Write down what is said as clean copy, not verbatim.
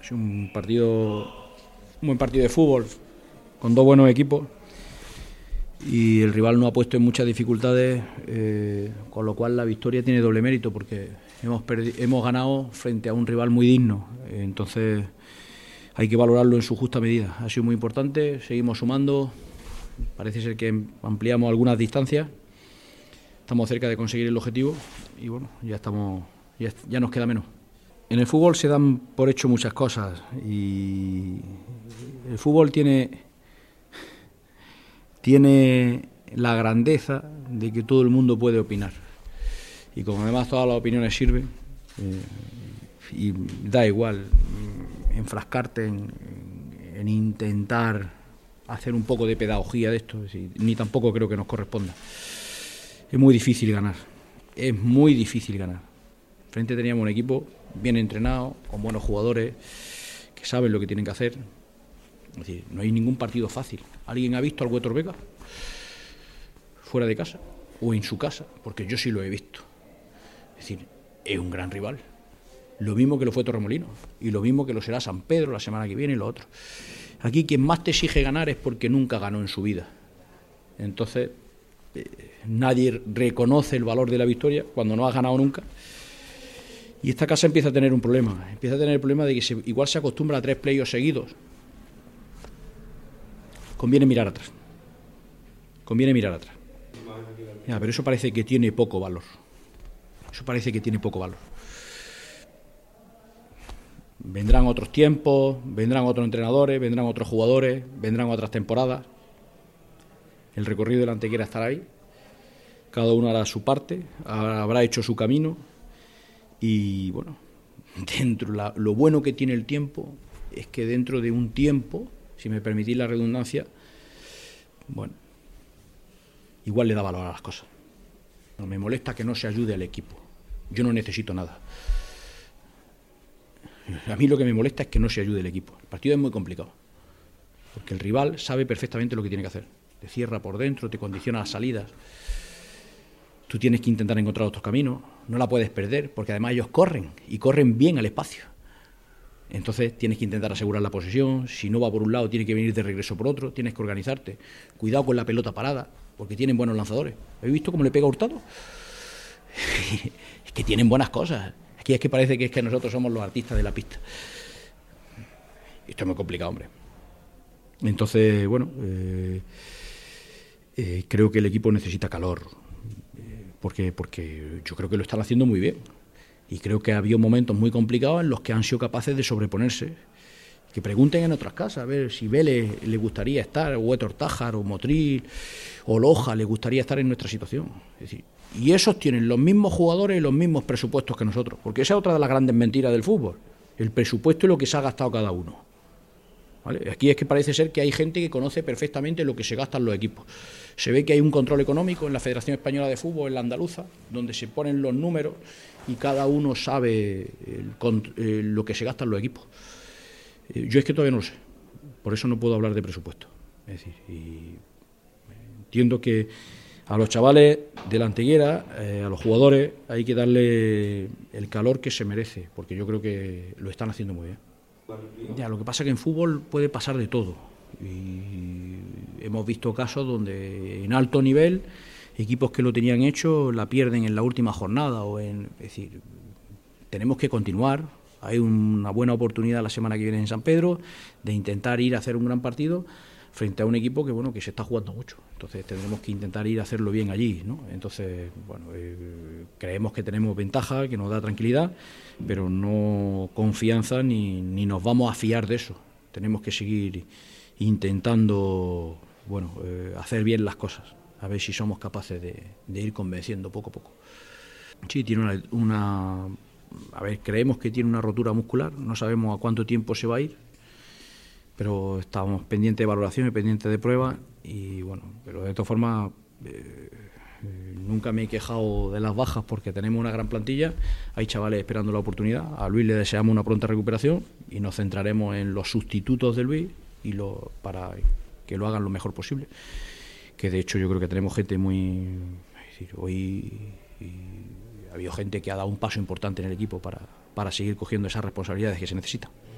Es un buen partido de fútbol, con dos buenos equipos, y el rival nos ha puesto en muchas dificultades, con lo cual la victoria tiene doble mérito, porque hemos ganado frente a un rival muy digno. Entonces hay que valorarlo en su justa medida. Ha sido muy importante, seguimos sumando, parece ser que ampliamos algunas distancias, estamos cerca de conseguir el objetivo y bueno, ya nos queda menos. En el fútbol se dan por hecho muchas cosas y el fútbol tiene la grandeza de que todo el mundo puede opinar, y como además todas las opiniones sirven, y da igual enfrascarte en intentar hacer un poco de pedagogía de esto, ni tampoco creo que nos corresponda. Es muy difícil ganar. Frente teníamos un equipo bien entrenado, con buenos jugadores, que saben lo que tienen que hacer. Es decir, no hay ningún partido fácil. ¿Alguien ha visto al Huetor Vega fuera de casa o en su casa? Porque yo sí lo he visto. Es decir, es un gran rival. Lo mismo que lo fue Torremolinos y lo mismo que lo será San Pedro la semana que viene y lo otro. Aquí quien más te exige ganar es porque nunca ganó en su vida. Entonces, nadie reconoce el valor de la victoria cuando no has ganado nunca. Y esta casa empieza a tener un problema. Empieza a tener el problema de que igual se acostumbra a 3 playoffs seguidos. Conviene mirar atrás. Ya, pero eso parece que tiene poco valor. Vendrán otros tiempos, vendrán otros entrenadores, vendrán otros jugadores, vendrán otras temporadas. El recorrido de la Antequera estará ahí. Cada uno hará su parte, habrá hecho su camino. Y bueno, lo bueno que tiene el tiempo es que dentro de un tiempo, si me permitís la redundancia, bueno, igual le da valor a las cosas. No me molesta que no se ayude al equipo. Yo no necesito nada. A mí lo que me molesta es que no se ayude el equipo. El partido es muy complicado, porque el rival sabe perfectamente lo que tiene que hacer. Te cierra por dentro, te condiciona las salidas. Tú tienes que intentar encontrar otros caminos, no la puedes perder, porque además ellos corren, y corren bien al espacio. Entonces tienes que intentar asegurar la posesión. Si no va por un lado, tiene que venir de regreso por otro, tienes que organizarte. Cuidado con la pelota parada, porque tienen buenos lanzadores. ¿Habéis visto cómo le pega a Hurtado? Es que tienen buenas cosas. Aquí es que parece que nosotros somos los artistas de la pista. Esto es muy complicado, hombre. Entonces, bueno, creo que el equipo necesita calor, porque yo creo que lo están haciendo muy bien. Y creo que ha habido momentos muy complicados en los que han sido capaces de sobreponerse. Que pregunten en otras casas, a ver si Vélez le gustaría estar, o Huetor Tájar, o Motril, o Loja le gustaría estar en nuestra situación. Es decir, y esos tienen los mismos jugadores y los mismos presupuestos que nosotros, porque esa es otra de las grandes mentiras del fútbol, el presupuesto y lo que se ha gastado cada uno. ¿Vale? Aquí es que parece ser que hay gente que conoce perfectamente lo que se gastan los equipos. Se ve que hay un control económico en la Federación Española de Fútbol, en la andaluza, donde se ponen los números y cada uno sabe lo que se gastan los equipos. Yo es que todavía no lo sé, por eso no puedo hablar de presupuesto. Es decir, entiendo que a los chavales de la Antequera, a los jugadores, hay que darle el calor que se merece, porque yo creo que lo están haciendo muy bien. Ya, lo que pasa es que en fútbol puede pasar de todo, y hemos visto casos donde en alto nivel equipos que lo tenían hecho la pierden en la última jornada, es decir, tenemos que continuar. Hay una buena oportunidad la semana que viene en San Pedro de intentar ir a hacer un gran partido frente a un equipo que se está jugando mucho. Entonces tendremos que intentar ir a hacerlo bien allí, ¿no? Entonces, bueno, creemos que tenemos ventaja, que nos da tranquilidad, pero no confianza ni nos vamos a fiar de eso. Tenemos que seguir intentando, hacer bien las cosas, a ver si somos capaces de ir convenciendo poco a poco. Sí, tiene creemos que tiene una rotura muscular, no sabemos a cuánto tiempo se va a ir, pero estamos pendientes de valoración y pendientes de pruebas, y bueno, pero de todas formas nunca me he quejado de las bajas porque tenemos una gran plantilla, hay chavales esperando la oportunidad, a Luis le deseamos una pronta recuperación y nos centraremos en los sustitutos de Luis para que lo hagan lo mejor posible, que de hecho yo creo que tenemos gente es decir, hoy ha habido gente que ha dado un paso importante en el equipo para seguir cogiendo esas responsabilidades que se necesitan.